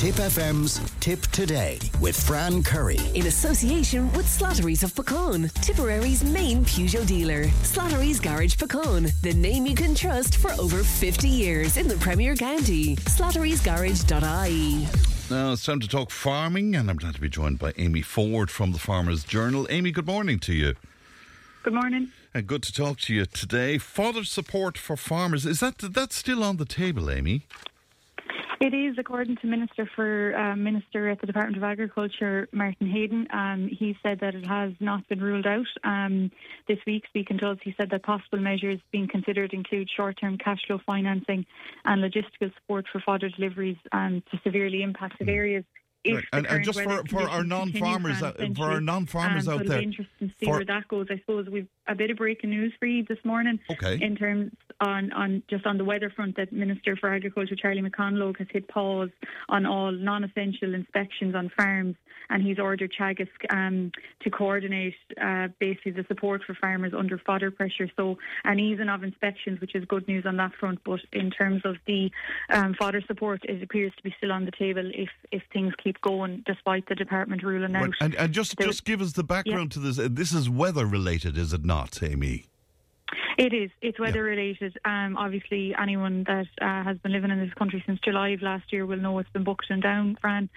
Tip FM's Tip Today with Fran Curry. In association with Slattery's of Pecan, Tipperary's main Peugeot dealer. Slattery's Garage Pecan, the name you can trust for over 50 years in the Premier County. Slattery'sGarage.ie. Now it's time to talk farming, and I'm glad to be joined by Amy Ford from the Farmers Journal. Amy, good morning to you. Good morning. Good to talk to you today. Fodder support for farmers, is that's still on the table, Amy? It is, according to Minister at the Department of Agriculture, Martin Hayden. He said that it has not been ruled out. This week, speaking to us, he said that possible measures being considered include short-term cash flow financing and logistical support for fodder deliveries to severely impacted areas. And just for our non-farmers, out there, it'll be interesting to see where that goes. I suppose we've a bit of breaking news for you this morning. Okay. In terms on the weather front, that Minister for Agriculture Charlie McConalogue has hit pause on all non-essential inspections on farms, and he's ordered Teagasc to coordinate basically the support for farmers under fodder pressure. So an easing of inspections, which is good news on that front. But in terms of the fodder support, it appears to be still on the table if things keep going, despite the department ruling out. And just give us the background to this. This is weather related, is it not, Amy? It is. It's weather related. Obviously, anyone that has been living in this country since July of last year will know it's been bucketing down, Fran.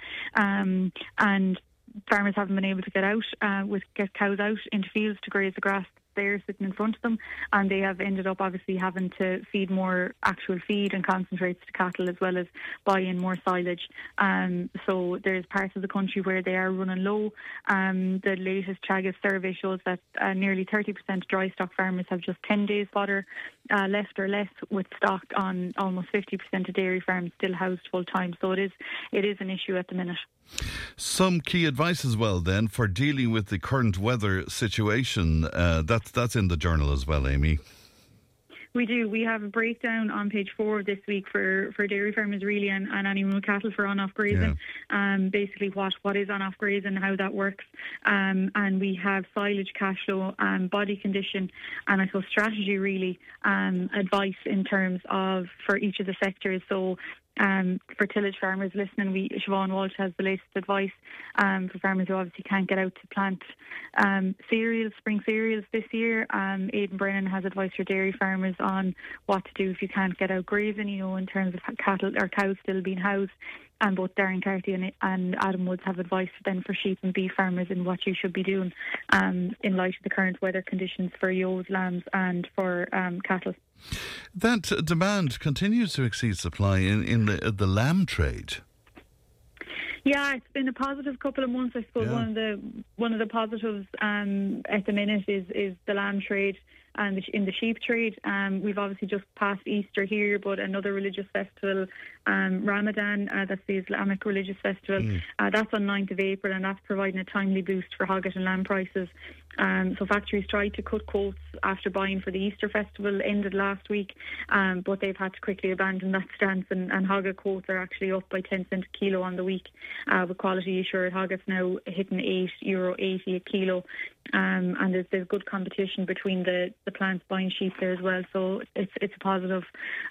And farmers haven't been able to get cows out into fields to graze the grass there sitting in front of them, and they have ended up obviously having to feed more actual feed and concentrates to cattle, as well as buy in more silage. So there's parts of the country where they are running low. The latest Teagasc survey shows that nearly 30% of dry stock farmers have just 10 days fodder left or less, with stock on almost 50% of dairy farms still housed full time. So it is an issue at the minute. Some key advice as well then for dealing with the current weather situation. That's in the journal as well, Amy. We do. We have a breakdown on page 4 of this week for dairy farmers really and animal cattle for on-off grazing. Basically what is on-off grazing, how that works. And we have silage, cash flow, body condition, and I suppose strategy really, advice in terms of for each of the sectors. So for tillage farmers listening, Siobhan Walsh has the latest advice for farmers who obviously can't get out to plant spring cereals this year. Aidan Brennan has advice for dairy farmers on what to do if you can't get out grazing, in terms of cattle or cows still being housed. And both Darren Carty and Adam Woods have advice then for sheep and beef farmers in what you should be doing in light of the current weather conditions for ewes, lambs and for cattle. That demand continues to exceed supply in the lamb trade. Yeah, it's been a positive couple of months. I suppose one of the positives at the minute is the lamb trade and in the sheep trade. We've obviously just passed Easter here, but another religious festival, Ramadan, that's the Islamic religious festival, that's on 9th of April, and that's providing a timely boost for hogget and lamb prices. So factories tried to cut quotes after buying for the Easter festival, ended last week, but they've had to quickly abandon that stance, and hogget quotes are actually up by 10 cents a kilo on the week, with quality assured hoggets now hitting €8.80 a kilo, and there's good competition between the plants buying sheep there as well. So it's a positive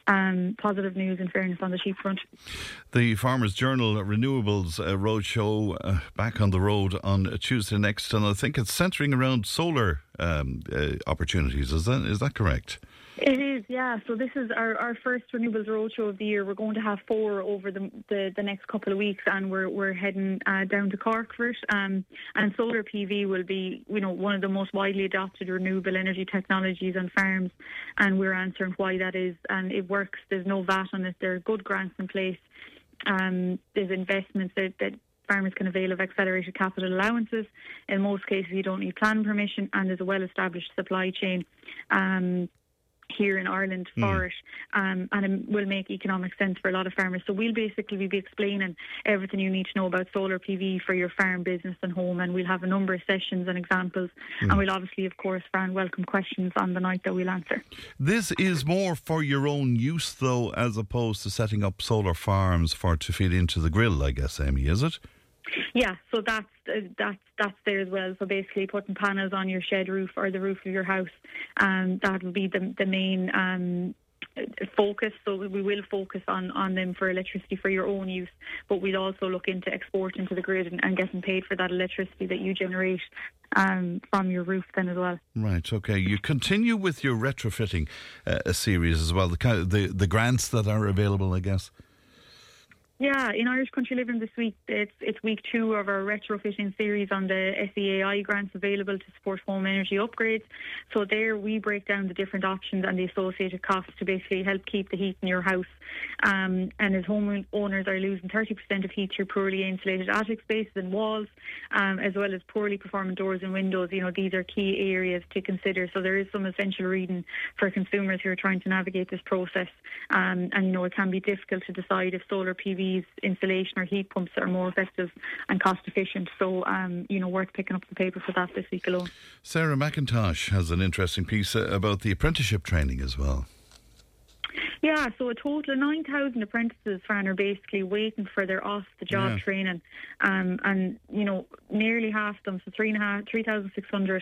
news in fairness on the sheep front. The Farmers Journal Renewables Roadshow back on the road on Tuesday next, and I think it's centring around solar opportunities. Is that correct? It is, yeah. So this is our first Renewables Roadshow of the year. We're going to have 4 over the next couple of weeks, and we're heading down to Cork for it. And solar PV will be, one of the most widely adopted renewable energy technologies on farms, and we're answering why that is. And it works. There's no VAT on it. There are good grants in place. There's investments that farmers can avail of accelerated capital allowances. In most cases, you don't need planning permission, and there's a well-established supply chain here in Ireland for it, and it will make economic sense for a lot of farmers. So we'll be explaining everything you need to know about solar PV for your farm, business and home, and we'll have a number of sessions and examples, and we'll obviously, of course, Fran, welcome questions on the night that we'll answer. This is more for your own use, though, as opposed to setting up solar farms to feed into the grill, I guess, Amy, is it? Yeah, so that's there as well. So basically putting panels on your shed roof or the roof of your house, that will be the main focus. So we will focus on them for electricity for your own use, but we'll also look into exporting to the grid and getting paid for that electricity that you generate from your roof then as well. Right, okay. You continue with your retrofitting series as well, the grants that are available, I guess. Yeah, in Irish Country Living this week, it's week 2 of our retrofitting series on the SEAI grants available to support home energy upgrades. So there we break down the different options and the associated costs to basically help keep the heat in your house. And as homeowners are losing 30% of heat through poorly insulated attic spaces and walls, as well as poorly performing doors and windows, these are key areas to consider. So there is some essential reading for consumers who are trying to navigate this process. And it can be difficult to decide if solar PV insulation or heat pumps are more effective and cost efficient. So, worth picking up the paper for that this week alone. Sarah McIntosh has an interesting piece about the apprenticeship training as well. Yeah, so a total of 9,000 apprentices, Fran, are basically waiting for their off-the-job training. And, nearly half of them, so 3,600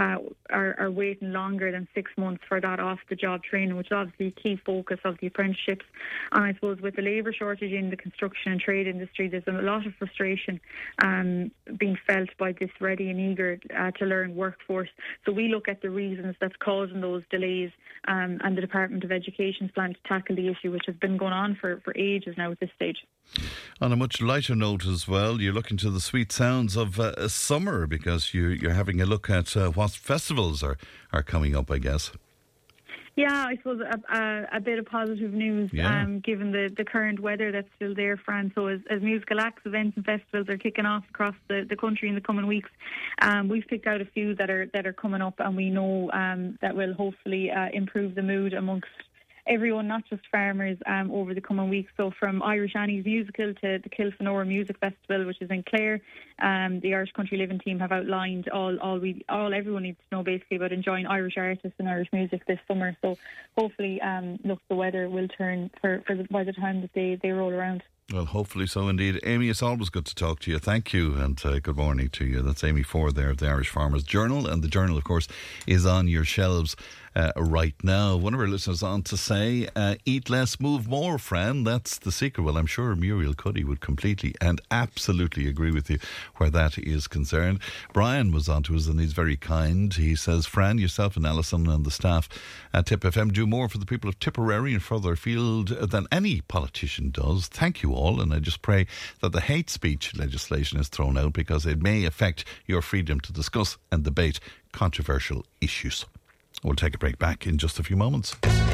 are waiting longer than 6 months for that off-the-job training, which is obviously a key focus of the apprenticeships. And I suppose with the labour shortage in the construction and trade industry, there's a lot of frustration being felt by this ready and eager to learn workforce. So we look at the reasons that's causing those delays, and the Department of Education's plan to tackle the issue, which has been going on for ages now at this stage. On a much lighter note as well, you're looking to the sweet sounds of summer, because you're having a look at what festivals are coming up, I guess. Yeah, I suppose a bit of positive news, given the current weather that's still there, Fran. So as musical acts, events and festivals are kicking off across the country in the coming weeks, we've picked out a few that are coming up, and we know that will hopefully improve the mood amongst everyone, not just farmers, over the coming weeks. So from Irish Annie's musical to the Kilfenora Music Festival, which is in Clare, the Irish Country Living team have outlined all everyone needs to know basically about enjoying Irish artists and Irish music this summer. So hopefully, the weather will turn by the time that they roll around. Well, hopefully so indeed. Amy, it's always good to talk to you. Thank you, and good morning to you. That's Amy Ford there of the Irish Farmers Journal, and the Journal, of course, is on your shelves right now. One of our listeners on to say, eat less, move more, Fran. That's the secret. Well, I'm sure Muriel Cuddy would completely and absolutely agree with you where that is concerned. Brian was on to us, and he's very kind. He says, Fran, yourself and Alison and the staff at Tip FM do more for the people of Tipperary and further afield than any politician does. Thank you all, and I just pray that the hate speech legislation is thrown out, because it may affect your freedom to discuss and debate controversial issues. We'll take a break, back in just a few moments.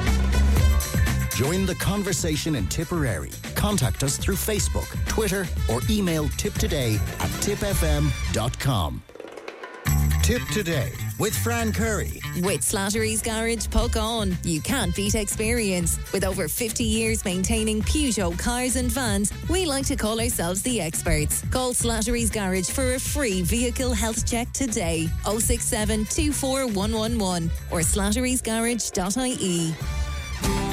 Join the conversation in Tipperary. Contact us through Facebook, Twitter or email tiptoday@tipfm.com. Tip Today with Fran Curry. With Slattery's Garage, Puckane. You can't beat experience. With over 50 years maintaining Peugeot cars and vans, we like to call ourselves the experts. Call Slattery's Garage for a free vehicle health check today. 067 24111 or slatterysgarage.ie.